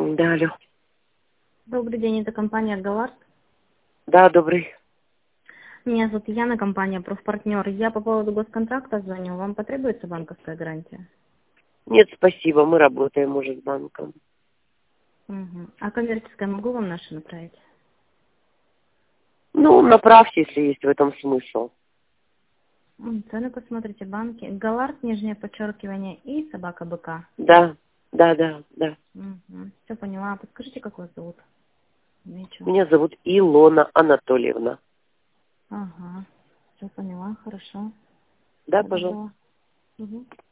Да, алло. Добрый день, это компания Галард. Да, добрый. Меня зовут Яна, компания «Профпартнер». Я по поводу госконтракта звоню. Вам потребуется банковская гарантия? Нет, спасибо, мы работаем уже с банком. Угу. А коммерческая могу вам нашу направить? Ну, направьте, если есть в этом смысл. Цены посмотрите, банки. Галард, нижнее подчеркивание, и собака БК. Да, да. Угу. Все поняла. Подскажите, как вас зовут? Ничего. Меня зовут Илона Анатольевна. Ага. Все поняла, хорошо. Да, Всего пожалуйста. доброго. Угу.